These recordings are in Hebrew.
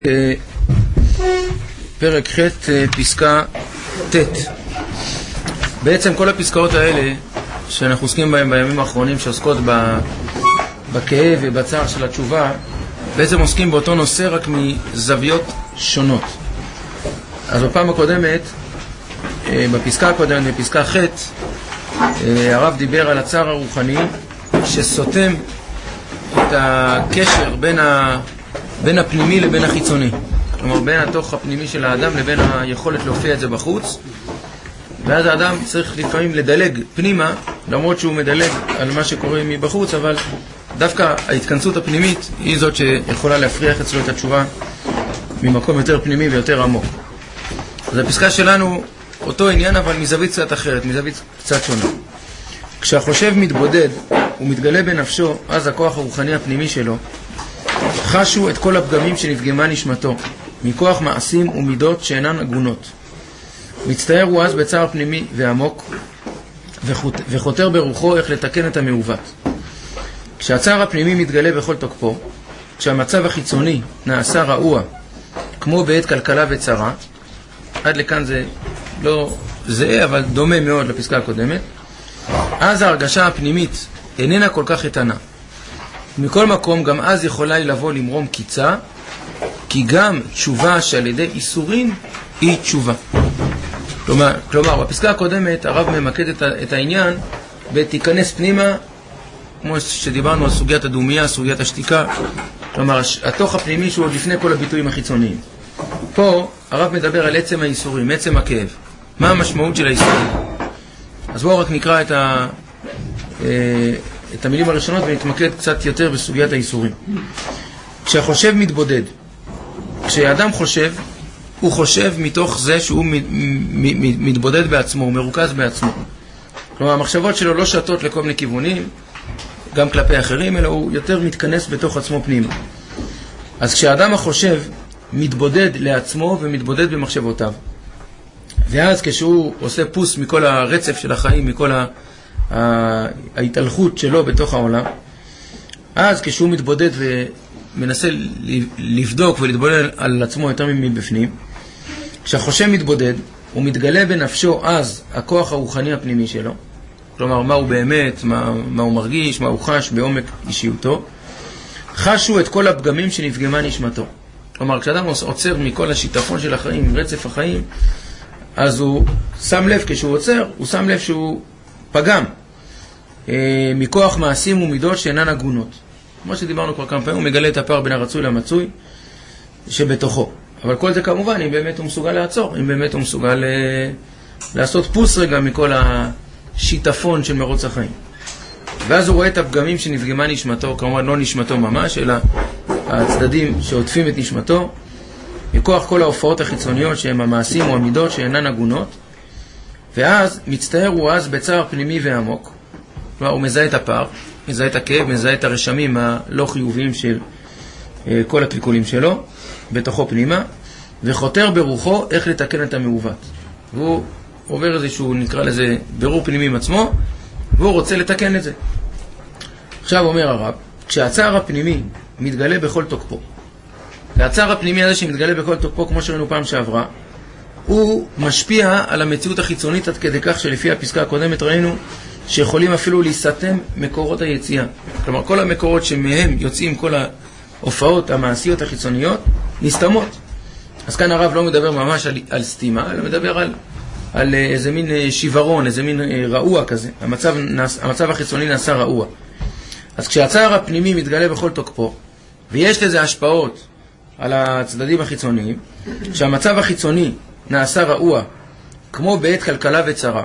פרק ח' פסקה ט'. בעצם כל הפסקאות האלה שאנחנו עוסקים בהם בימים האחרונים, שעוסקות בכאב ובצער של התשובה, בעצם עוסקים באותו נושא רק מזוויות שונות. אז בפעם הקודמת, בפסקה הקודמת, בפסקה ח', הרב דיבר על הצער הרוחני שסותם את הקשר בין הפנימי לבין החיצוני. כלומר, בין התוך הפנימי של האדם לבין היכולת להופיע את זה בחוץ. ואז האדם צריך לפעמים לדלג פנימה, למרות שהוא מדלג על מה שקורה מבחוץ, אבל דווקא ההתכנסות הפנימית היא זאת שיכולה להפריח אצלו את התשובה ממקום יותר פנימי ויותר עמוק. אז הפסקה שלנו אותו עניין, אבל מזווית קצת אחרת, מזווית קצת שונה. כשהחושב מתבודד ומתגלה בנפשו, אז הכוח הרוחני הפנימי שלו חשו את כל הפגמים שנפגמה נשמתו, מכוח מעשים ומידות שאינן הגונות. מצטער הוא אז בצער פנימי ועמוק, וחותר ברוחו איך לתקן את המעוות. כשהצער הפנימי מתגלה בכל תוקפו, כשהמצב החיצוני נעשה רעוע, כמו בעת כלכלה וצרה, עד לכאן זה לא זהה, אבל דומה מאוד לפסקה הקודמת, אז ההרגשה הפנימית איננה כל כך איתנה. מכל מקום, גם אז יכולה היא לבוא למרום קיצה, כי גם תשובה שעל ידי איסורים היא תשובה. כלומר, בפסקה הקודמת הרב ממקד את העניין ותיכנס פנימה, כמו שדיברנו על סוגיית הדומיה, סוגיית השתיקה, כלומר, התוך הפנימי שהוא עוד לפני כל הביטויים החיצוניים. פה הרב מדבר על עצם האיסורים, עצם הכאב. מה המשמעות של האיסורים? אז בואו רק נקרא את המילים הראשונות ונתמקד קצת יותר בסוגיית האיסורים. כשהחושב מתבודד, כשאדם חושב, הוא חושב מתוך זה שהוא מתבודד בעצמו, הוא מרוכז בעצמו. כלומר, המחשבות שלו לא שטות לכל מיני כיוונים, גם כלפי אחרים, אלא הוא יותר מתכנס בתוך עצמו פנימה. אז כשאדם החושב מתבודד לעצמו ומתבודד במחשבותיו, ואז כשהוא עושה פוס מכל הרצף של החיים, מכל ההתהלכות שלו בתוך העולם, אז כשהוא מתבודד ומנסה לבדוק ולהתבודד על עצמו יותר מבפנים, כשהחושב מתבודד, הוא מתגלה בנפשו אז הכוח הרוחני הפנימי שלו, כלומר מה הוא באמת, מה הוא מרגיש, מה הוא חש בעומק אישיותו, חשו את כל הפגמים שנפגמה נשמתו. כלומר, כשאדם עוצר מכל השיטפון של החיים, רצף החיים, אז הוא שם לב, כשהוא עוצר, הוא שם לב שהוא פגם מכוח מעשים ומידות שאינן הגונות. כמו שדיברנו כבר כמה פעמים, הוא מגלה את הפער בין הרצוי למצוי שבתוכו. אבל כל זה כמובן, אם באמת הוא מסוגל לעצור, אם באמת הוא מסוגל לעשות פוס רגע מכל השיטפון של מרוץ החיים. ואז הוא רואה את הפגמים שנפגמה נשמתו, כמובן לא נשמתו ממש, אלא הצדדים שעוטפים את נשמתו, מכוח כל ההופעות החיצוניות שהם המעשים או המידות שאינן הגונות, ואז מצטער הוא אז בצער פנימי ועמוק. כלומר, הוא מזהה את הפער, מזהה את הכאב, מזהה את הרשמים הלא חיוביים של כל הקלקולים שלו, בתוכו פנימה, וחותר ברוחו איך לתקן את המעוות. והוא עובר איזשהו, נקרא לזה, ברור פנימי עם עצמו, והוא רוצה לתקן את זה. עכשיו אומר הרב, כשהצער הפנימי מתגלה בכל תוקפו, והצער הפנימי הזה שמתגלה בכל תוקפו, כמו שראינו פעם שעברה, הוא משפיע על המציאות החיצונית עד כדי כך שלפי הפסקה הקודמת ראינו שיכולים אפילו להסתם מקורות היציאה. כלומר, כל המקורות שמהם יוצאים כל ההופעות המעשיות החיצוניות נסתמות. אז כאן הרב לא מדבר ממש על סתימה, אלא מדבר על איזה מין שיוורון, איזה מין רעוע כזה. המצב החיצוני נעשה רעוע. אז כשהצער הפנימי מתגלה בכל תוקפו, ויש לזה השפעות על הצדדים החיצוניים, שהמצב החיצוני נעשה רעוע, כמו בעת כלכלה וצרה,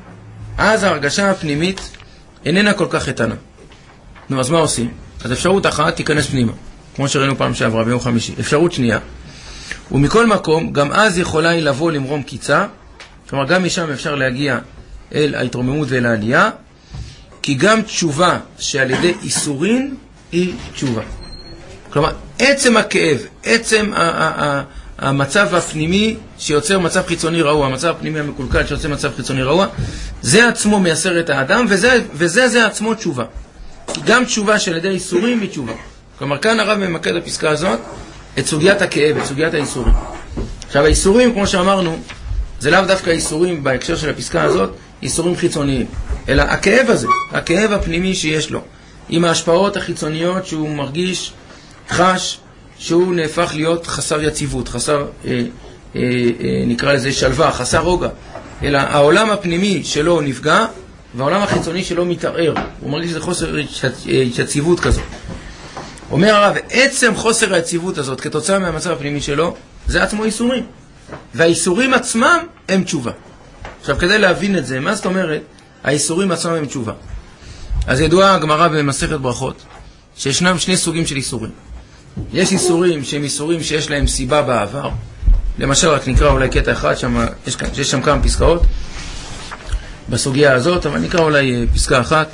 אז ההרגשה הפנימית איננה כל כך איתנה. נו, אז מה עושים? אז אפשרות אחת תיכנס פנימה, כמו שראינו פעם שעברה ביום חמישי. אפשרות שנייה, ומכל מקום, גם אז יכולה היא לבוא למרום קיצה, כלומר גם משם אפשר להגיע אל ההתרוממות ואל העלייה, כי גם תשובה שעל ידי איסורין היא תשובה. כלומר, עצם הכאב, עצם המצב הפנימי שיוצר מצב חיצוני רעוע, המצב הפנימי המקולקל שיוצר מצב חיצוני רעוע, זה עצמו מייסר את האדם, וזה עצמו תשובה. גם תשובה שעל ידי איסורים היא תשובה. כלומר, כאן הרב ממקד הפסקה הזאת את סוגיית הכאב, את סוגיית האיסורים. עכשיו, האיסורים, כמו שאמרנו, זה לאו דווקא איסורים בהקשר של הפסקה הזאת, איסורים חיצוניים, אלא הכאב הזה, הכאב הפנימי שיש לו, עם ההשפעות החיצוניות שהוא מרגיש, חש, שהוא נהפך להיות חסר יציבות, חסר, נקרא לזה שלווה, חסר רוגע, אלא העולם הפנימי שלו נפגע, והעולם החיצוני שלו מתערער, הוא מרגיש שזה חוסר יציבות כזאת. אומר הרב, עצם חוסר היציבות הזאת, כתוצאה מהמצב הפנימי שלו, זה עצמו איסורים. והאיסורים עצמם הם תשובה. עכשיו, כדי להבין את זה, מה זאת אומרת, האיסורים עצמם הם תשובה. אז ידועה הגמרא במסכת ברכות, שישנם שני סוגים של איסורים. יש איסורים שהם איסורים שיש להם סיבה בעבר. למשל, רק נקרא אולי קטע אחד, יש שם כמה פסקאות בסוגיה הזאת, אבל נקרא אולי פסקה אחת.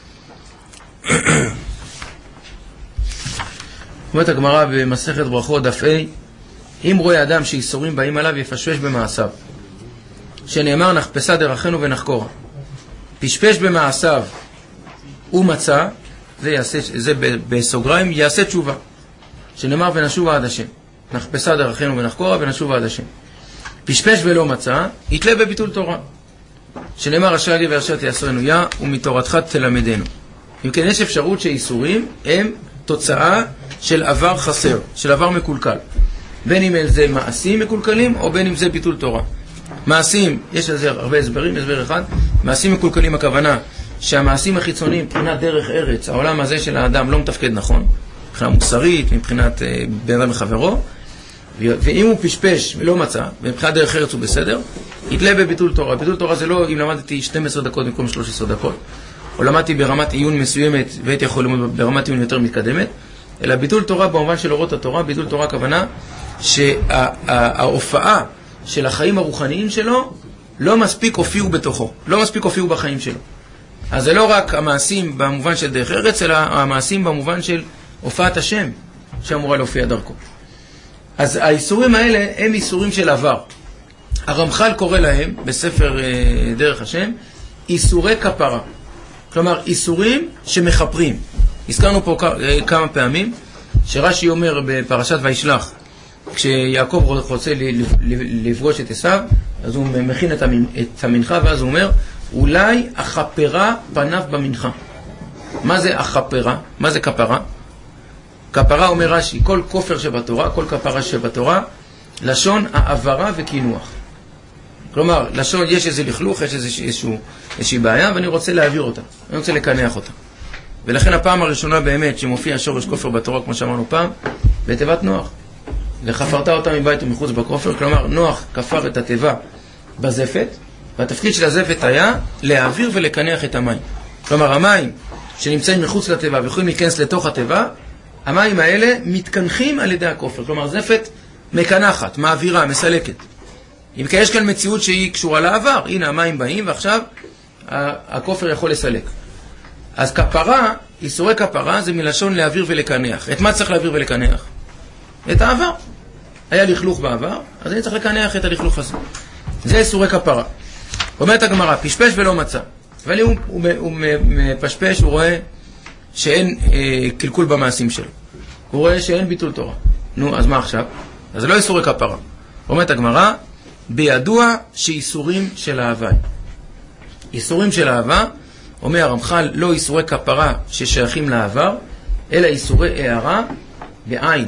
אומרת הגמרא במסכת ברכות דף A, אם רואה אדם שאיסורים באים עליו יפשפש במעשיו, שנאמר נחפשה דרכינו ונחקורה. פשפש במעשיו ומצא, זה בסוגריים, יעשה תשובה, שנאמר ונשובה עד השם. נחפשה דרכינו ונחקורה ונשובה עד השם. פשפש ולא מצא, יתלה בביטול תורה, שנאמר אשר לי ואשר תיאסרנו יה ומתורתך תלמדנו. אם כן, יש אפשרות שאיסורים הם תוצאה של עבר חסר, של עבר מקולקל, בין אם זה מעשים מקולקלים או בין אם זה ביטול תורה. מעשים, יש על זה הרבה הסברים, הסבר אחד. מעשים מקולקלים, הכוונה שהמעשים החיצוניים מבחינת דרך ארץ, העולם הזה של האדם לא מתפקד נכון, מבחינה מוסרית, מבחינת בן אדם מחברו, ואם הוא פשפש ולא מצא, ומבחינת דרך ארץ הוא בסדר, יתלה בביטול תורה. ביטול תורה זה לא אם למדתי 12 דקות במקום 13 דקות, או למדתי ברמת עיון מסוימת והייתי יכול ללמוד ברמת עיון יותר מתקדמת, אלא ביטול תורה במובן של אורות התורה. ביטול תורה הכוונה שההופעה של החיים הרוחניים שלו לא מספיק הופיעו בתוכו, לא מספיק הופיעו בחיים שלו. אז זה לא רק המעשים במובן של דרך ארץ, אלא המעשים במובן של הופעת השם שאמורה להופיע דרכו. אז האיסורים האלה הם איסורים של עבר. הרמח"ל קורא להם בספר דרך השם איסורי כפרה, כלומר איסורים שמחפרים. הזכרנו פה כמה פעמים שרש"י אומר בפרשת וישלח, כשיעקב רוצה לפגוש את עשיו, אז הוא מכין את המנחה, ואז הוא אומר אולי החפרה פניו במנחה. מה זה החפרה? מה זה כפרה? כפרה, אומר רש"י, כל כופר שבתורה, כל כפרה שבתורה, לשון העברה וכינוח. כלומר, לשון, יש איזה לכלוך, יש איזושהי בעיה, ואני רוצה להעביר אותה, אני רוצה לקנח אותה. ולכן הפעם הראשונה באמת שמופיע שורש כופר בתורה, כמו שאמרנו פעם, בתיבת נוח. וחפרת אותה מבית ומחוץ בכופר, כלומר, נוח כפר את התיבה בזפת, והתפקיד של הזפת היה להעביר ולקנח את המים. כלומר, המים שנמצאים מחוץ לתיבה ויכולים להיכנס לתוך התיבה, המים האלה מתקנחים על ידי הכופר. כלומר, זפת מקנחת, מעבירה, מסלקת. אם כי יש כאן מציאות שהיא קשורה לעבר, הנה המים באים ועכשיו הכופר יכול לסלק. אז כפרה, איסורי כפרה, זה מלשון להעביר ולקנח. את מה צריך להעביר ולקנח? את העבר. היה לכלוך בעבר, אז אני צריך לקנח את הלכלוך הזה. זה איסורי כפרה. אומרת הגמרא, פשפש ולא מצא. אבל אם הוא מפשפש, הוא רואה שאין קלקול במעשים שלו. הוא רואה שאין ביטול תורה. נו, אז מה עכשיו? אז זה לא איסורי כפרה. אומרת הגמרא, בידוע שאיסורים של אהבה. איסורים של אהבה, אומר הרמח"ל, לא איסורי כפרה ששייכים לעבר, אלא איסורי הערה בעין,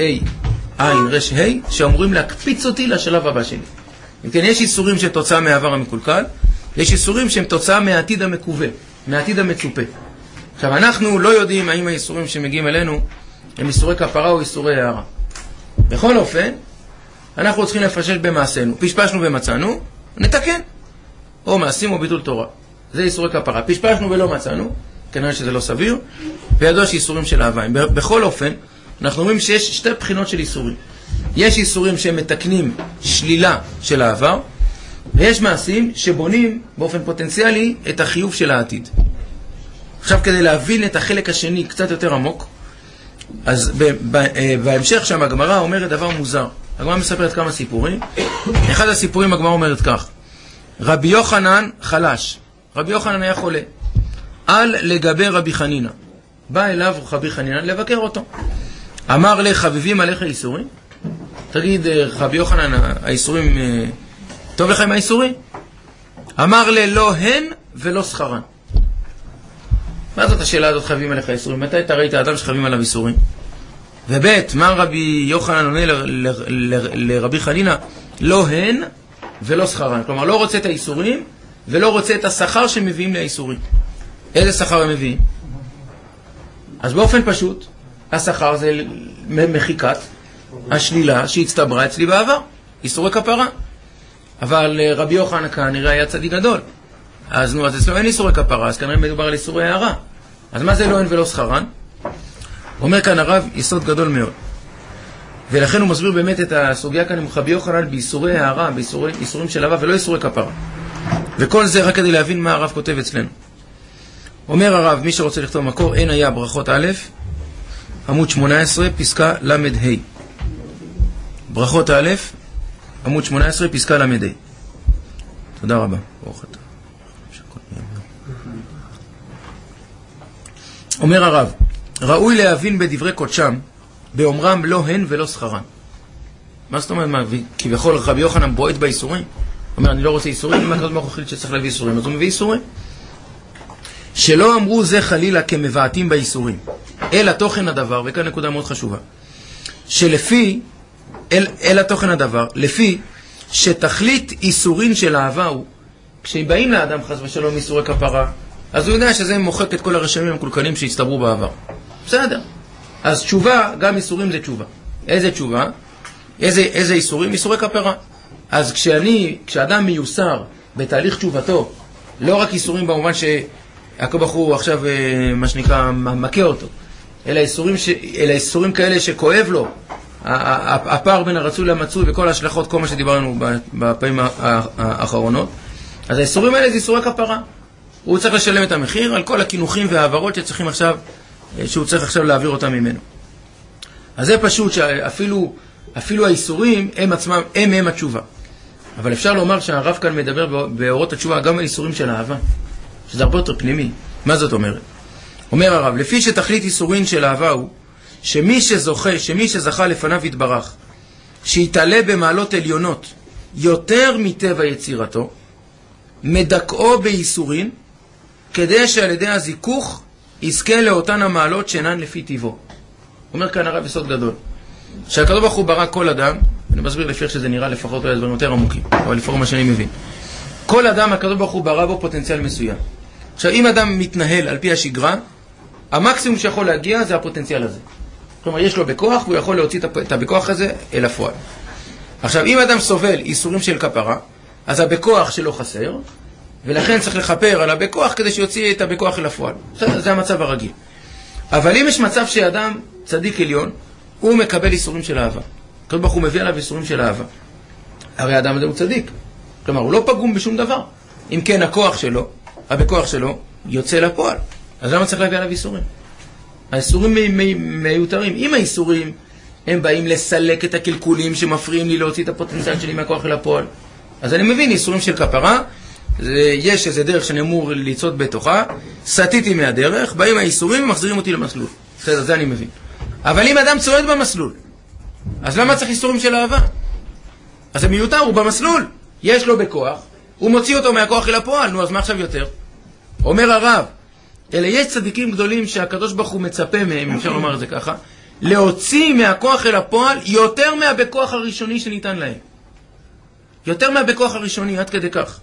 עין, רש, שאמורים להקפיץ אותי לשלב הבא שלי. אם כן, יש איסורים שהם תוצאה מהעבר המקולקל, יש איסורים שהם תוצאה מהעתיד המקווה, מהעתיד המצופה. עכשיו, אנחנו לא יודעים האם האיסורים שמגיעים אלינו הם איסורי כפרה או איסורי הערה. בכל אופן, אנחנו צריכים לפשש במעשינו. פשפשנו ומצאנו, נתקן. או מעשים או ביטול תורה. זה איסורי כפרה. פשפשנו ולא מצאנו, כנראה שזה לא סביר, וידוע שאיסורים של אהבה. בכל אופן, אנחנו אומרים שיש שתי בחינות של איסורים. יש איסורים שהם מתקנים שלילה של העבר, ויש מעשים שבונים באופן פוטנציאלי את החיוב של העתיד. עכשיו, כדי להבין את החלק השני קצת יותר עמוק, אז בהמשך שם הגמרא אומרת דבר מוזר. הגמרא מספרת כמה סיפורים. אחד הסיפורים הגמרא אומרת כך: רבי יוחנן חלש. רבי יוחנן היה חולה. על לגבי רבי חנינה. בא אליו רבי חנינה לבקר אותו. אמר לחביבים עליך איסורים? תגיד, רבי יוחנן, האיסורים, טוב לך עם האיסורים? אמר לא הן ולא שכרן. מה זאת השאלה הזאת, חביבים עליך איסורים? מתי אתה ראית אדם שחביבים עליו איסורים? ובית, מה רבי יוחנן עונה לרבי חנינא? לא הן ולא שכרן. כלומר, לא רוצה את האיסורים ולא רוצה את השכר שמביאים לאיסורים. איזה שכר הם מביאים? אז באופן פשוט, השכר זה מחיקת השלילה שהצטברה אצלי בעבר, איסורי כפרה. אבל רבי יוחנן כנראה היה צדיק גדול. אז נו, אז אצלו אין איסורי כפרה, אז כנראה מדובר על איסורי הערה. אז מה זה לא הן ולא שכרן? אומר כאן הרב יסוד גדול מאוד. ולכן הוא מסביר באמת את הסוגיה כאן עם רבי יוחנן באיסורי הערה, באיסורים של אהבה ולא איסורי כפרה. וכל זה רק כדי להבין מה הרב כותב אצלנו. אומר הרב, מי שרוצה לכתוב מקור, אין היה ברכות א', עמוד 18, פסקה למד ה'. ברכות א', עמוד 18, פסקה למד ה'. תודה רבה. ברוך אתה. אומר הרב, ראוי להבין בדברי קודשם, באומרם לא הן ולא שכרן. מה זאת אומרת? כביכול רבי יוחנן בועט באיסורים? אומר, אני לא רוצה איסורים, אם הקדוש ברוך הוא החליט שצריך להביא איסורים, אז הוא מביא איסורים. שלא אמרו זה חלילה כמבעטים באיסורים, אלא תוכן הדבר, וכאן נקודה מאוד חשובה, שלפי, אלא תוכן הדבר, לפי שתכלית איסורים של אהבה הוא, כשבאים לאדם חס ושלום איסורי כפרה, אז הוא יודע שזה מוחק את כל הרשמים המקולקלים שהצטברו בעבר. בסדר. אז תשובה, גם איסורים זה תשובה. איזה תשובה? איזה איסורים? איסורי כפרה. אז כשאדם מיוסר בתהליך תשובתו, לא רק איסורים במובן שהקדוש ברוך הוא עכשיו, מה שנקרא, מכה אותו, אלא איסורים כאלה שכואב לו, הפער בין הרצוי למצוי וכל ההשלכות, כל מה שדיברנו בפעמים האחרונות. אז האיסורים האלה זה איסורי כפרה. הוא צריך לשלם את המחיר על כל הכינוחים והעברות שהוא צריך עכשיו להעביר אותם ממנו. אז זה פשוט שאפילו האיסורים הם עצמם, הם התשובה. אבל אפשר לומר שהרב כאן מדבר באורות התשובה גם על איסורים של אהבה, שזה הרבה יותר פנימי. מה זאת אומרת? אומר הרב, לפי שתכלית איסורים של אהבה הוא, שמי שזכה לפניו יתברך, שיתעלה במעלות עליונות יותר מטבע יצירתו, מדכאו באיסורים, כדי שעל ידי הזיכוך יזכה לאותן המעלות שאינן לפי טבעו. אומר כאן הרב יסוד גדול, שהקדוש ברוך הוא ברא כל אדם, אני מסביר לפי איך שזה נראה לפחות דברים יותר עמוקים, אבל לפחות מה שאני מבין. כל אדם, הקדוש ברוך הוא ברא בו פוטנציאל מסוים. עכשיו, אם אדם מתנהל על פי השגרה, המקסימום שיכול להגיע זה הפוטנציאל הזה. כלומר, יש לו בכוח, והוא יכול להוציא את הבכוח הזה אל הפועל. עכשיו, אם אדם סובל איסורים של כפרה, אז הבכוח שלו חסר, ולכן צריך לחפר על הבכוח כדי שיוציא את הבכוח אל הפועל. זה המצב הרגיל. אבל אם יש מצב שאדם צדיק עליון, הוא מקבל איסורים של אהבה. הקדוש ברוך הוא מביא עליו איסורים של אהבה. הרי האדם הזה הוא צדיק. כלומר, הוא לא פגום בשום דבר. אם כן, הבכוח שלו יוצא לפועל. אז למה צריך להביא עליו איסורים? האיסורים מיותרים. אם האיסורים הם באים לסלק את הקלקולים שמפריעים לי להוציא את הפוטנציאל שלי מהכוח אל הפועל, אז אני מבין, איסורים של כפרה, יש איזה דרך שאני אמור ליצוד בתוכה, סטיתי מהדרך, באים האיסורים ומחזירים אותי למסלול. בסדר, זה אני מבין. אבל אם אדם צועד במסלול, אז למה צריך איסורים של אהבה? אז זה מיותר, הוא במסלול. יש לו בכוח, הוא מוציא אותו מהכוח אל הפועל, נו, אז מה עכשיו יותר? אומר הרב, אלא יש צדיקים גדולים שהקדוש ברוך הוא מצפה מהם, אפשר לומר את זה ככה, להוציא מהכוח אל הפועל יותר מהבכוח הראשוני שניתן להם. יותר מהבכוח הראשוני, עד כדי כך.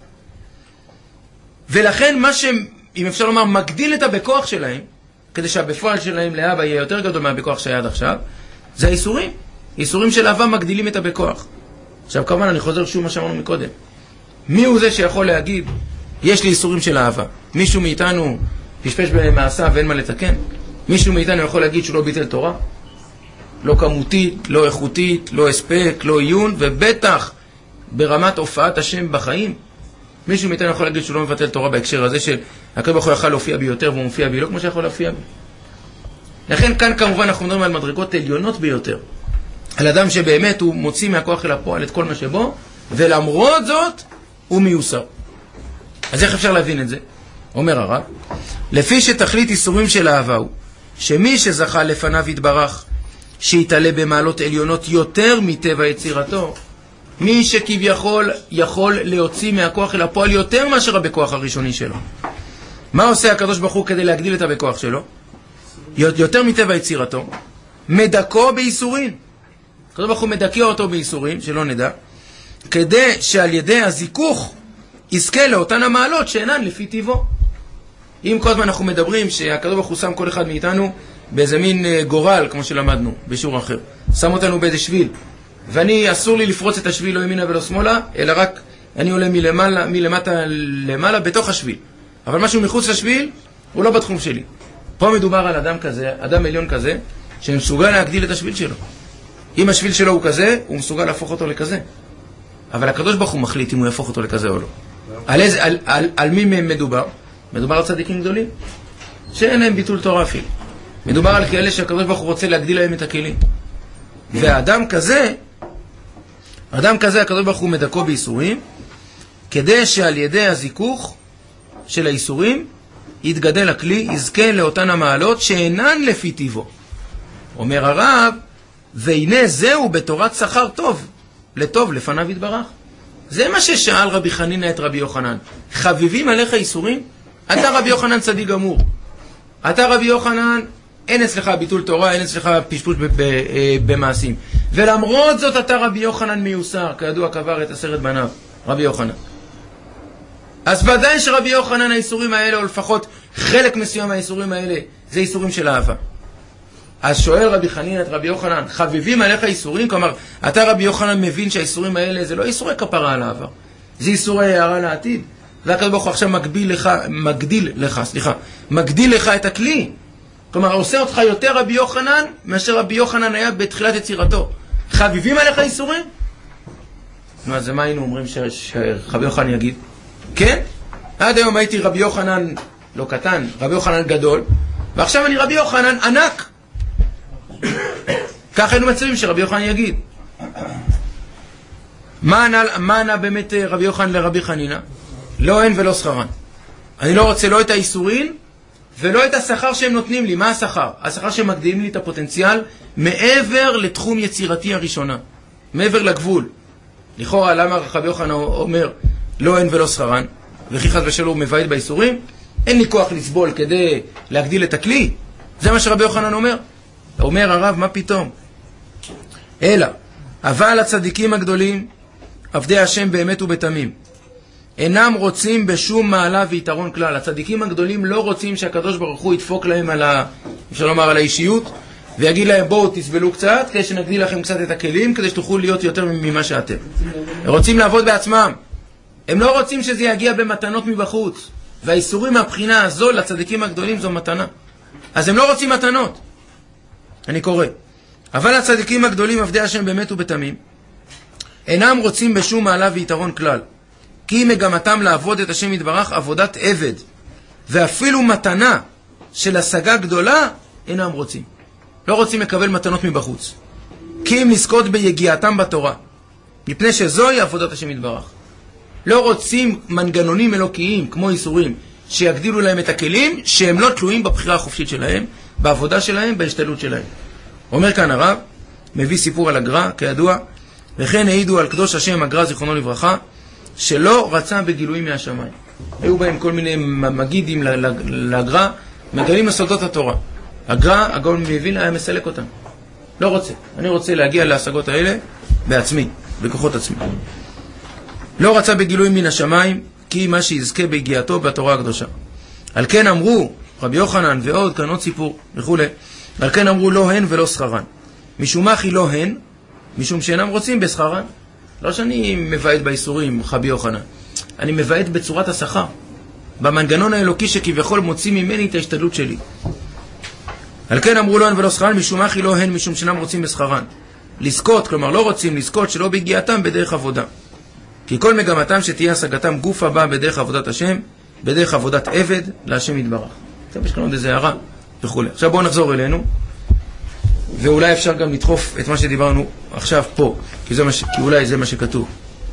ולכן מה אם אפשר לומר, מגדיל את הבכוח שלהם, כדי שהבפועל שלהם לאבא יהיה יותר גדול מהבכוח שהיה עד עכשיו, זה האיסורים. איסורים של אהבה מגדילים את הבכוח. עכשיו כמובן אני חוזר שוב מה שאמרנו מקודם. מי הוא זה שיכול להגיד, יש לי איסורים של אהבה? מישהו מאיתנו פשפש במעשה ואין מה לתקן? מישהו מאיתנו יכול להגיד שהוא לא ביטל תורה? לא כמותית, לא איכותית, לא הספק, לא עיון, ובטח ברמת הופעת השם בחיים. מישהו מאיתנו יכול להגיד שהוא לא מבטל תורה בהקשר הזה של הקדוש ברוך הוא יכול להופיע בי יותר והוא מופיע בי לא כמו שיכול להופיע בי. לכן כאן כמובן אנחנו מדברים על מדרגות עליונות ביותר. על אדם שבאמת הוא מוציא מהכוח אל הפועל את כל מה שבו, ולמרות זאת הוא מיוסר. אז איך אפשר להבין את זה? אומר הרב, לפי שתכלית איסורים של אהבה הוא, שמי שזכה לפניו יתברך, שיתעלה במעלות עליונות יותר מטבע יצירתו, מי שכביכול יכול להוציא מהכוח אל הפועל יותר מאשר הבכוח הראשוני שלו. מה עושה הקדוש ברוך הוא כדי להגדיל את הבכוח שלו? יותר מטבע יצירתו, מדכו בייסורים. הקדוש ברוך הוא מדכא אותו בייסורים, שלא נדע, כדי שעל ידי הזיכוך יזכה לאותן המעלות שאינן לפי טבעו. אם כל הזמן אנחנו מדברים שהקדוש ברוך הוא שם כל אחד מאיתנו באיזה מין גורל, כמו שלמדנו בשיעור אחר, שם אותנו באיזה שביל, ואני אסור לי לפרוץ את השביל לא ימינה ולא שמאלה, אלא רק אני עולה מלמטה למעלה בתוך השביל, אבל משהו מחוץ לשביל הוא לא בתחום שלי. פה מדובר על אדם כזה, אדם עליון כזה, שמסוגל להגדיל את השביל שלו. אם השביל שלו הוא כזה, הוא מסוגל להפוך אותו לכזה. אבל הקדוש ברוך הוא מחליט אם הוא יהפוך אותו לכזה או לא. על מי מהם מדובר? מדובר על צדיקים גדולים, שאין להם ביטול תורה אפילו. מדובר על כאלה שהקדוש ברוך הוא רוצה להגדיל להם את הכלים. והאדם כזה, הקדוש ברוך הוא מדכו בייסורים, כדי שעל ידי הזיכוך של האיסורים יתגדל הכלי, יזכה לאותן המעלות שאינן לפי טבעו. אומר הרב, והנה זהו בתורת שכר טוב, לטוב לפניו יתברך. זה מה ששאל רבי חנינא את רבי יוחנן. חביבים עליך איסורים? אתה רבי יוחנן צדיק גמור. אתה רבי יוחנן, אין אצלך ביטול תורה, אין אצלך פשפוש במעשים. ולמרות זאת אתה רבי יוחנן מיוסר, כידוע קבר את 10 בניו, רבי יוחנן. אז ודאי שרבי יוחנן האיסורים האלה, או לפחות חלק מסוים מהאיסורים האלה, זה איסורים של אהבה. אז שואל רבי חנינא את רבי יוחנן, חביבים עליך איסורים? כלומר, אתה רבי יוחנן מבין שהאיסורים האלה זה לא איסורי כפרה על העבר, זה איסורי הערה לעתיד. והקדוש ברוך הוא עכשיו מגדיל לך את הכלי. כלומר, עושה אותך יותר רבי יוחנן מאשר רבי יוחנן היה בתחילת יצירתו. חביבים עליך איסורים? אז זה מה היינו אומרים שרבי יוחנן יגיד? כן? עד היום הייתי רבי יוחנן לא קטן, רבי יוחנן גדול, ועכשיו אני רבי יוחנן ענק. כך היינו מצבים שרבי יוחנן יגיד. מה ענה באמת רבי יוחנן לרבי חנינא? לא הן ולא שכרן. אני לא רוצה לא את האיסורים ולא את השכר שהם נותנים לי. מה השכר? השכר שהם מקדימים לי את הפוטנציאל מעבר לתחום יצירתי הראשונה, מעבר לגבול. לכאורה למה רבי יוחנן אומר לא הן ולא שכרן, וכי חס ושלום הוא מבעט באיסורים? אין לי כוח לסבול כדי להגדיל את הכלי. זה מה שרבי יוחנן אומר. אומר הרב, מה פתאום? אלא, אבל הצדיקים הגדולים, עבדי השם באמת ובתמים, אינם רוצים בשום מעלה ויתרון כלל. הצדיקים הגדולים לא רוצים שהקדוש ברוך הוא ידפוק להם אפשר לומר, על האישיות, ויגיד להם בואו תסבלו קצת, כדי שנגדיל לכם קצת את הכלים, כדי שתוכלו להיות יותר ממה שאתם. הם רוצים לעבוד בעצמם. הם לא רוצים שזה יגיע במתנות מבחוץ. והאיסורים מהבחינה הזו לצדיקים הגדולים זו מתנה. אז הם לא רוצים מתנות. אני קורא. אבל הצדיקים הגדולים, עבדי השם באמת ובתמים, אינם רוצים בשום מעלה ויתרון כלל. כי מגמתם לעבוד את השם יתברך עבודת עבד. ואפילו מתנה של השגה גדולה אינם רוצים. לא רוצים לקבל מתנות מבחוץ. כי אם לזכות ביגיעתם בתורה. מפני שזוהי עבודת השם יתברך. לא רוצים מנגנונים אלוקיים כמו איסורים שיגדילו להם את הכלים, שהם לא תלויים בבחירה החופשית שלהם, בעבודה שלהם, בהשתלות שלהם. אומר כאן הרב, מביא סיפור על הגר"א, כידוע, וכן העידו על קדוש השם הגר"א זיכרונו לברכה, שלא רצה בגילויים מהשמיים. היו בהם כל מיני מגידים לגר"א, מגלים לסודות התורה. הגר"א, הגאון מווילנה, היה מסלק אותם. לא רוצה. אני רוצה להגיע להשגות האלה בעצמי, בכוחות עצמי. לא רצה בגילויים מן השמיים, כי מה שיזכה בהגיעתו בתורה הקדושה. על כן אמרו, רבי יוחנן ועוד, כאן עוד סיפור וכו', על כן אמרו לא הן ולא שכרן. משום מה כי לא הן, משום שאינם רוצים בשכרן. לא שאני מבעט באיסורים, רבי יוחנן. אני מבעט בצורת השכר. במנגנון האלוקי שכביכול מוציא ממני את ההשתדלות שלי. על כן אמרו לא הן ולא שכרן, משום מה כי לא הן, משום שאינם רוצים בשכרן. לזכות, כלומר לא רוצים לזכות שלא בהגיעתם בדרך עבודה. כי כל מגמתם שתהיה השגתם גוף הבא בדרך עבודת השם, בדרך עבודת עבד להשם יתברך. עכשיו יש כאן עוד איזה הערה וכו'. עכשיו בואו נחזור אלינו, ואולי אפשר גם לדחוף את מה שדיברנו עכשיו פה, כי אולי זה מה שכתוב.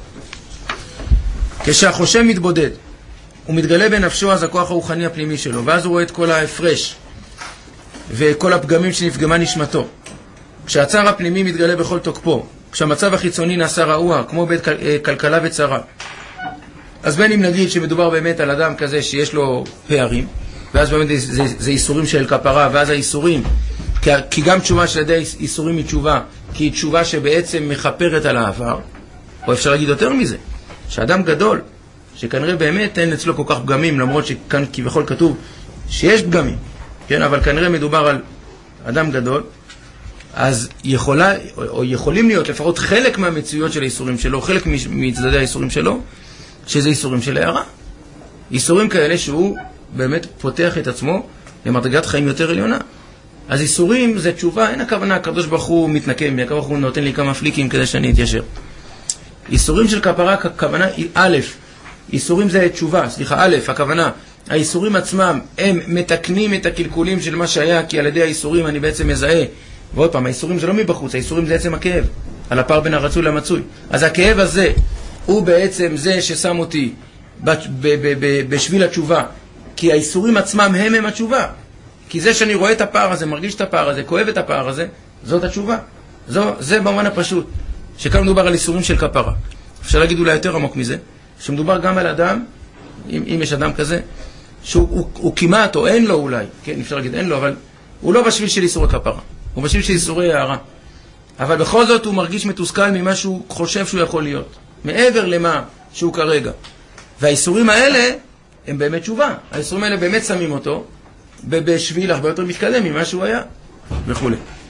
כשהחושב מתבודד, הוא מתגלה בנפשו אז הכוח הרוחני הפנימי שלו, ואז הוא רואה את כל ההפרש וכל הפגמים שנפגמה נשמתו. כשהצער הפנימי מתגלה בכל תוקפו, כשהמצב החיצוני נעשה רעוע, כמו בית כלכלה וצרה, אז בין אם נגיד שמדובר באמת על אדם כזה שיש לו פערים, ואז באמת זה איסורים של כפרה, ואז האיסורים, כי גם תשובה של ידי איסורים היא תשובה, כי היא תשובה שבעצם מחפרת על העבר, או אפשר להגיד יותר מזה, שאדם גדול, שכנראה באמת אין אצלו כל כך פגמים, למרות שכאן כביכול כתוב שיש פגמים, כן, אבל כנראה מדובר על אדם גדול, אז יכולים להיות לפחות חלק מהמציאויות של האיסורים שלו, חלק מצדדי האיסורים שלו, שזה איסורים של הערה. איסורים כאלה שהוא באמת פותח את עצמו למדרגת חיים יותר עליונה. אז איסורים זה תשובה, אין הכוונה, הקדוש ברוך הוא מתנקם, הקדוש ברוך הוא נותן לי כמה פליקים כדי שאני אתיישר. איסורים של כפרה, הכוונה, א', איסורים זה תשובה, א', הכוונה, האיסורים עצמם, הם מתקנים את הקלקולים של מה שהיה, כי על ידי האיסורים אני בעצם מזהה. ועוד פעם, האיסורים זה לא מבחוץ, האיסורים זה עצם הכאב, על הפער בין הרצוי למצוי. אז הכאב הזה, הוא בעצם זה ששם אותי בשביל התשובה, כי האיסורים עצמם הם התשובה. כי זה שאני רואה את הפער הזה, מרגיש את הפער הזה, כואב את הפער הזה, זאת התשובה. זה במובן הפשוט, שכאן מדובר על איסורים של כפרה. אפשר להגיד אולי יותר עמוק מזה, שמדובר גם על אדם, אם יש אדם כזה, שהוא כמעט, או אין לו אולי, כן, אפשר להגיד אין לו, אבל הוא לא בשביל של איסורי כפרה, הוא בשביל של איסורי הערה. אבל בכל זאת הוא מרגיש מתוסכל ממה שהוא חושב שהוא יכול להיות, מעבר למה שהוא כרגע. והאיסורים האלה הם באמת תשובה. האיסורים האלה באמת שמים אותו בשביל הרבה יותר מתקדם ממה שהוא היה, וכו'.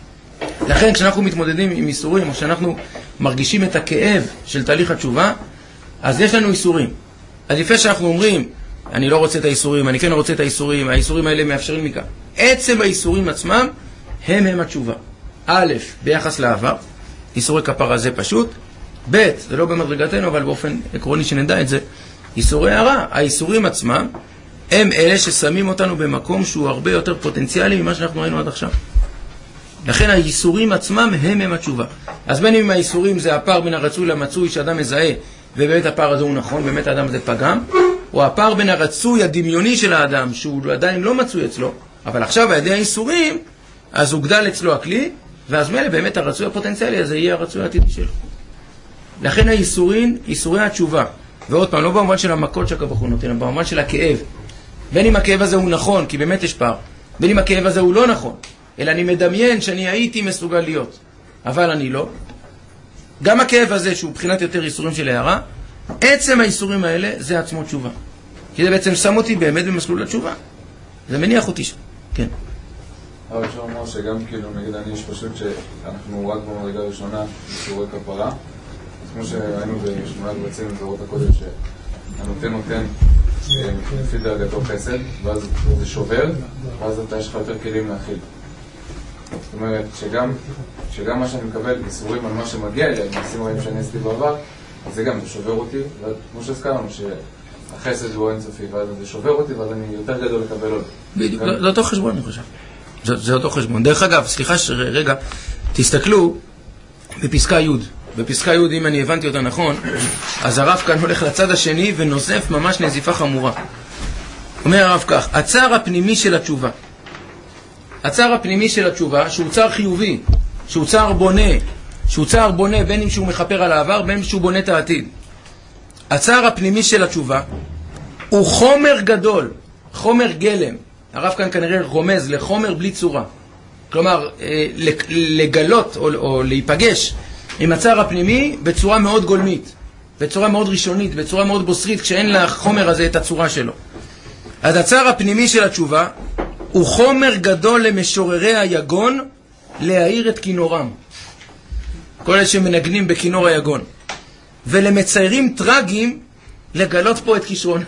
לכן כשאנחנו מתמודדים עם איסורים, או כשאנחנו מרגישים את הכאב של תהליך התשובה, אז יש לנו איסורים. אז לפני שאנחנו אומרים, אני לא רוצה את האיסורים, אני כן רוצה את האיסורים, האיסורים האלה מאפשרים מכאן. עצם האיסורים עצמם, הם התשובה. א', ביחס לעבר, איסורי כפרה זה פשוט. ב', זה לא במדרגתנו, אבל באופן עקרוני שנדע את זה, איסורי הערה, האיסורים עצמם, הם אלה ששמים אותנו במקום שהוא הרבה יותר פוטנציאלי ממה שאנחנו ראינו עד עכשיו. לכן האיסורים עצמם הם התשובה. אז בין אם האיסורים זה הפער בין הרצוי למצוי שאדם מזהה, ובאמת הפער הזה הוא נכון, באמת האדם הזה פגם, או הפער בין הרצוי הדמיוני של האדם, שהוא עדיין לא מצוי אצלו, אבל עכשיו על ידי האיסורים, אז הוא גדל אצלו הכלי, ואז מלא באמת הרצוי הפוטנציאלי הזה יהיה הרצוי העתידי שלו. לכן האיסורים, איסורי התשובה, ועוד פעם, לא במובן של המכות שהקדוש הוא נותן, במובן של הכאב. בין אם הכאב הזה הוא נכון, כי באמת יש פער, בין אם הכאב הזה הוא לא נכון, אלא אני מדמיין שאני הייתי מסוגל להיות, אבל אני לא. גם הכאב הזה, שהוא בחינת יותר איסורים של הערה, עצם האיסורים האלה זה עצמו תשובה. כי זה בעצם שם אותי באמת במסלול לתשובה. זה מניח אותי שם. כן. אבל אפשר לומר שגם כאילו, נגיד אני יש פשוט שאנחנו רק במדרגה ראשונה איסורי כפרה, אז כמו שראינו בשמונת רצים וברות הקודש, שהנותן נותן לפי דרגתו חסד, ואז זה שובר, ואז אתה יש לך יותר כלים להכיל. זאת אומרת, שגם מה שאני מקבל איסורים על מה שמגיע אליי, מעשים רעים שאני עשיתי בעבר, אז זה גם, זה שובר אותי, וכמו שהזכרנו, שהחסד הוא אינסופי, ואז זה שובר אותי, ואז אני יותר גדול לקבל עוד. בדיוק, זה אותו חשבון, אני חושב. זה אותו חשבון. דרך אגב, סליחה רגע, תסתכלו בפסקה י'. בפסקה י', אם אני הבנתי אותה נכון, אז הרב כאן הולך לצד השני ונוזף ממש נזיפה חמורה. אומר הרב כך, הצער הפנימי של התשובה. הצער הפנימי של התשובה, שהוא צער חיובי, שהוא צער בונה, בין אם שהוא מחפר על העבר, בין אם שהוא בונה את העתיד. הצער הפנימי של התשובה הוא חומר גדול, חומר גלם. הרב כאן כנראה רומז לחומר בלי צורה. כלומר, לגלות או להיפגש עם הצער הפנימי בצורה מאוד גולמית, בצורה מאוד ראשונית, בצורה מאוד בוסרית, כשאין לחומר הזה את הצורה שלו. אז הצער הפנימי של התשובה הוא חומר גדול למשוררי היגון להאיר את כינורם. כל אלה שמנגנים בכינור היגון. ולמציירים טרגיים לגלות פה את כישרונם.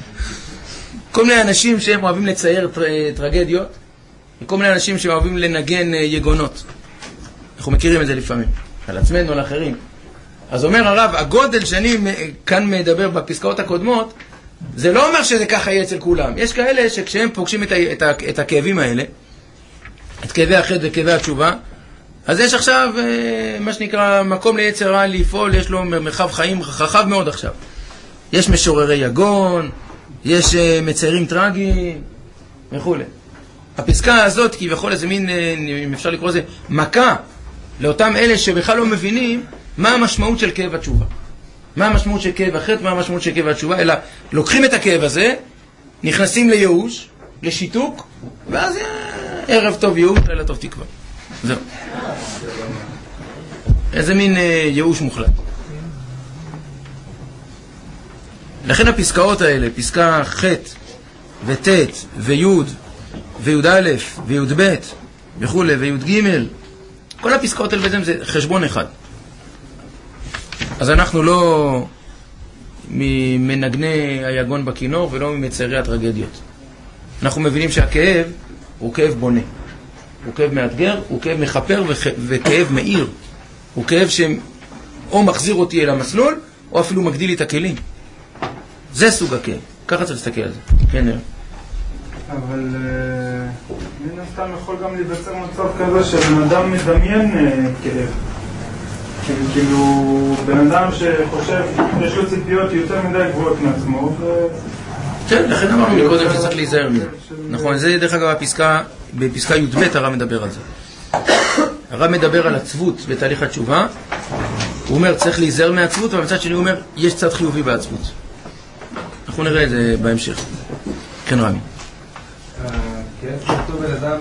כל מיני אנשים שהם אוהבים לצייר טרגדיות, וכל מיני אנשים שאוהבים לנגן יגונות. אנחנו מכירים את זה לפעמים, על עצמנו, על אחרים. אז אומר הרב, הגודל שאני כאן מדבר בפסקאות הקודמות, זה לא אומר שזה ככה יהיה אצל כולם. יש כאלה שכשהם פוגשים את הכאבים האלה, את כאבי החטא וכאבי התשובה, אז יש עכשיו מה שנקרא מקום ליצר רע לפעול, יש לו מרחב חיים רחב מאוד עכשיו. יש משוררי יגון, יש מציירים טרגיים וכו'. הפסקה הזאת כביכול איזה מין, אם אפשר לקרוא לזה, מכה לאותם אלה שבכלל לא מבינים מה המשמעות של כאב התשובה. מה המשמעות של כאב החטא, מה המשמעות של כאב התשובה, אלא לוקחים את הכאב הזה, נכנסים לייאוש, לשיתוק, ואז ערב טוב ייאוש, לילה טוב תקווה. זהו. איזה מין ייאוש מוחלט. לכן הפסקאות האלה, פסקה ח' וט' וי' וי"א וי"ב וכו' וי"ג, כל הפסקאות האלה בעצם זה חשבון אחד. אז אנחנו לא ממנגני היגון בכינור ולא ממציירי הטרגדיות. אנחנו מבינים שהכאב הוא כאב בונה, הוא כאב מאתגר, הוא כאב מחפר וכאב מאיר. הוא כאב שאו מחזיר אותי אל המסלול או אפילו מגדיל לי את הכלים. זה סוג הכאב, ככה צריך להסתכל על זה. כן, נראה. אבל מן הסתם יכול גם להיווצר מצב כזה שבן אדם מדמיין כאב. כאילו בן אדם שחושב, יש לו ציפיות יותר מדי גבוהות מעצמו. כן, לכן אמרנו מקודם שצריך להיזהר מזה. נכון, זה דרך אגב בפסקה י"ב הרב מדבר על זה. הרב מדבר על עצבות בתהליך התשובה. הוא אומר צריך להיזהר מהעצבות, אבל מצד שני הוא אומר יש צד חיובי בעצבות. אנחנו נראה את זה בהמשך. כן, רמי. כן, כתוב בן אדם...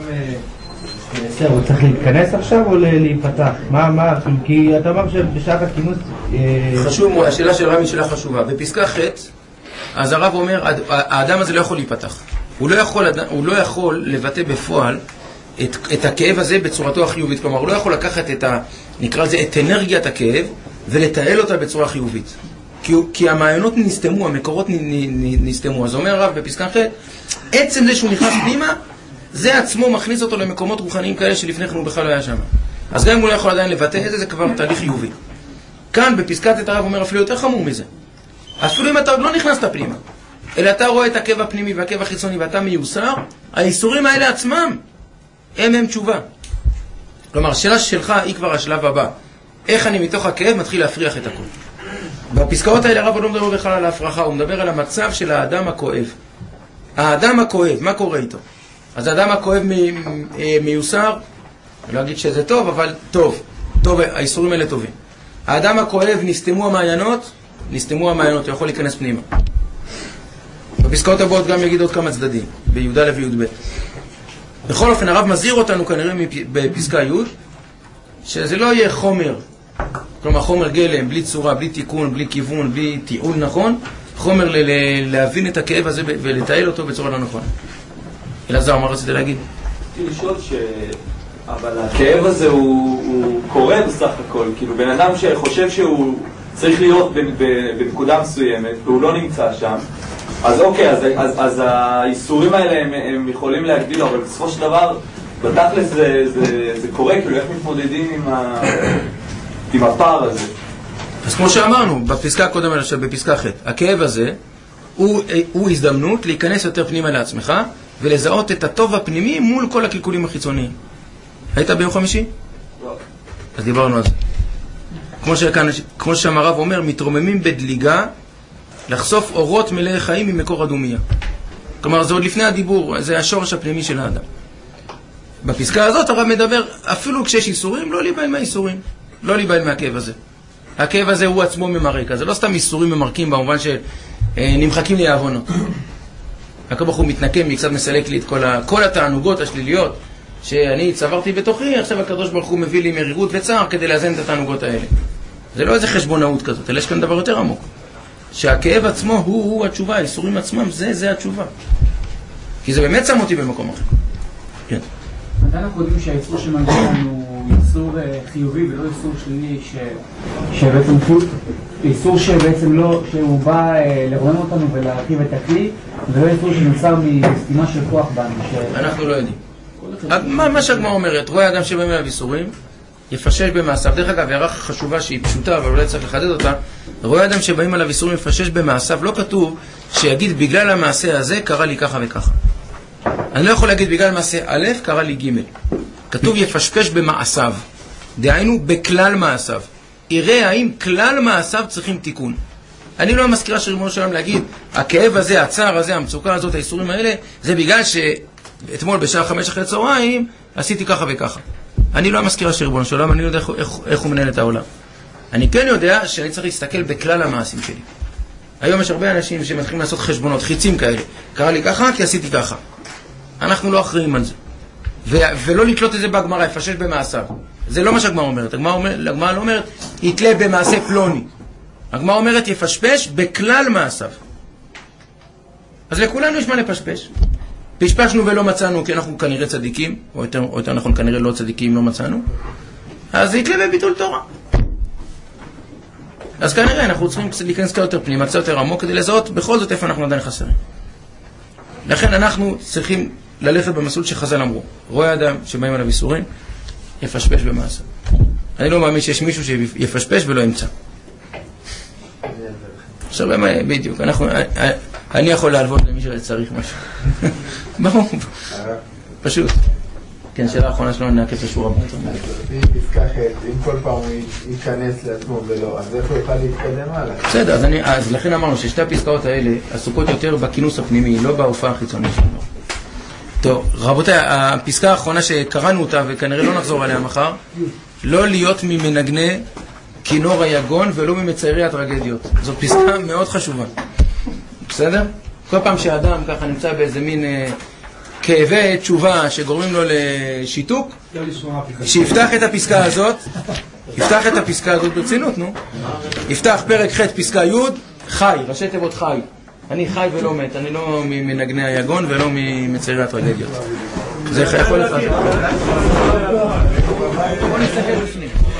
הוא צריך להתכנס עכשיו או להיפתח? מה? כי אתה אומר שבשעת הכינוס... חשוב, השאלה של רמי שאלה חשובה. בפסקה ח' אז הרב אומר, האדם הזה לא יכול להיפתח. הוא לא יכול לבטא בפועל את הכאב הזה בצורתו החיובית. כלומר, הוא לא יכול לקחת נקרא לזה, את אנרגיית הכאב ולתעל אותה בצורה חיובית. כי המעיינות נסתמו, המקורות נסתמו. אז אומר הרב בפסקה ח' עצם זה שהוא נכנס פנימה, זה עצמו מכניס אותו למקומות רוחניים כאלה שלפני כן הוא בכלל לא היה שם. אז גם אם הוא לא יכול עדיין לבטא את זה, זה כבר תהליך חיובי. כאן בפסקת את הרב אומר אפילו יותר חמור מזה. אפילו אם אתה עוד לא נכנסת פנימה, אלא אתה רואה את הכאב הפנימי והכאב החיצוני ואתה מיוסר, האיסורים האלה עצמם הם תשובה. כלומר, השאלה שלך היא כבר השלב הבא. איך אני מתוך הכאב מתחיל להפריח את הכל. בפסקאות האלה הרב לא מדבר בכלל על ההפרחה, הוא מדבר על המצב של האדם הכואב. האדם הכואב, מה קורה איתו? אז האדם הכואב מיוסר, אני לא אגיד שזה טוב, אבל טוב, האיסורים האלה טובים. האדם הכואב נסתמו המעיינות, הוא יכול להיכנס פנימה. בפסקאות הבאות גם יגיד עוד כמה צדדים, בי"א וי"ב. בכל אופן, הרב מזהיר אותנו כנראה בפסקה י' שזה לא יהיה חומר, כלומר חומר גלם, בלי צורה, בלי תיקון, בלי כיוון, בלי תיעול נכון, חומר להבין את הכאב הזה ולתעל אותו בצורה לא נכונה. אלעזר, מה רציתי להגיד? רציתי לשאול אבל הכאב הזה הוא קורה בסך הכל, כאילו בן אדם שחושב שהוא צריך להיות בנקודה מסוימת והוא לא נמצא שם, אז אוקיי, אז האיסורים האלה הם יכולים להגדיל, אבל בסופו של דבר בתכלס זה קורה, כאילו איך מתמודדים עם הפער הזה. אז כמו שאמרנו בפסקה הקודם, בפסקה ח', הכאב הזה הוא הזדמנות להיכנס יותר פנימה לעצמך ולזהות את הטוב הפנימי מול כל הקלקולים החיצוניים. היית ביום חמישי? לא. אז דיברנו על זה. כמו שהמרב אומר, מתרוממים בדליגה לחשוף אורות מלאי חיים ממקור הדומיה. כלומר, זה עוד לפני הדיבור, זה השורש הפנימי של האדם. בפסקה הזאת הרב מדבר, אפילו כשיש איסורים, לא להיבהל מהאיסורים. לא להיבהל מהכאב הזה. הכאב הזה הוא עצמו ממרק. זה לא סתם איסורים ממרקים במובן שנמחקים לי העוונות. הקדוש הוא מתנקם לי, קצת מסלק לי את כל התענוגות השליליות שאני צברתי בתוכי, עכשיו הקדוש ברוך הוא מביא לי מרירות וצער כדי לאזן את התענוגות האלה. זה לא איזה חשבונאות כזאת, אלא יש כאן דבר יותר עמוק. שהכאב עצמו הוא התשובה, האיסורים עצמם זה התשובה. כי זה באמת שם אותי במקום אחר. כן. מתי אנחנו יודעים שהאיסור שמגיע לנו הוא איסור חיובי ולא איסור שלילי, שבעצם איסור שבעצם לא, שהוא בא לרומם אותנו ולהרחיב את הכלי, ולא איסור שנוצר מסתימה של כוח בנו. אנחנו לא יודעים. מה שהגמרא אומרת, רואה אדם שבאים אליו איסורים, יפשש במעשיו. דרך אגב, הערה חשובה שהיא פשוטה, אבל אולי צריך לחדד אותה. רואה אדם שבאים אליו איסורים, יפשש במעשיו. לא כתוב שיגיד בגלל המעשה הזה קרה לי ככה וככה. אני לא יכול להגיד בגלל מעשה א' קרה לי ג'. כתוב יפשפש במעשיו. דהיינו בכלל מעשיו. יראה האם כלל מעשיו צריכים תיקון. אני לא מזכירה של ריבונו של עולם להגיד הכאב הזה, הצער הזה, המצוקה הזאת, האיסורים האלה, זה בגלל שאתמול בשעה 5 אחרי צהריים עשיתי ככה וככה. אני לא המזכירה של ריבונו של עולם, אני יודע איך הוא מנהל את העולם. אני כן יודע שאני צריך להסתכל בכלל המעשים שלי. היום יש הרבה אנשים שמתחילים לעשות חשבונות, חיצים כאלה. קרה לי ככה כי עשיתי ככה. אנחנו לא אחראים על זה. ולא לתלות את זה בהגמרא, יפשש במעשיו. זה לא מה שהגמרא אומרת. הגמרא לא אומרת, יתלה במעשה פלוני. הגמרא אומרת, יפשפש בכלל מעשיו. אז לכולנו יש מה לפשפש. פשפשנו ולא מצאנו, כי אנחנו כנראה צדיקים, או יותר נכון, כנראה לא צדיקים, לא מצאנו. אז יתלה בביטול תורה. אז כנראה אנחנו צריכים להיכנס יותר פנימה, קצת יותר עמוק, כדי לזהות בכל זאת איפה אנחנו עדיין חסרים. לכן אנחנו צריכים ללכת במסלול שחז"ל אמרו. רואה אדם שבאים עליו איסורים, יפשפש במעשה. אני לא מאמין שיש מישהו שיפשפש ולא ימצא. עכשיו, בדיוק, אני יכול להלוות למי שצריך משהו. ברור, פשוט. כן, שאלה האחרונה שלנו נעקף לשורה הבאה. פסקה ח', אם כל פעם הוא ייכנס לעצמו ולא, אז איך הוא יוכל להתקדם הלאה? בסדר, אז לכן אמרנו ששתי הפסקאות האלה עסוקות יותר בכינוס הפנימי, לא בהופעה החיצונית שלנו. טוב, רבותיי, הפסקה האחרונה שקראנו אותה וכנראה לא נחזור עליה מחר, לא להיות ממנגני כינור היגון ולא ממציירי הטרגדיות. זאת פסקה מאוד חשובה. בסדר? כל פעם שהאדם ככה נמצא באיזה מין כאבי תשובה שגורמים לו לשיתוק, שיפתח את הפסקה הזאת, יפתח את הפסקה הזאת ברצינות, נו. יפתח פרק ח' פסקה י', חי, ראשי תיבות חי. אני חי ולא מת, אני לא ממנגני היגון ולא ממציירי הטרגדיות. זה יכול להיות. בוא נסתכל בפנים.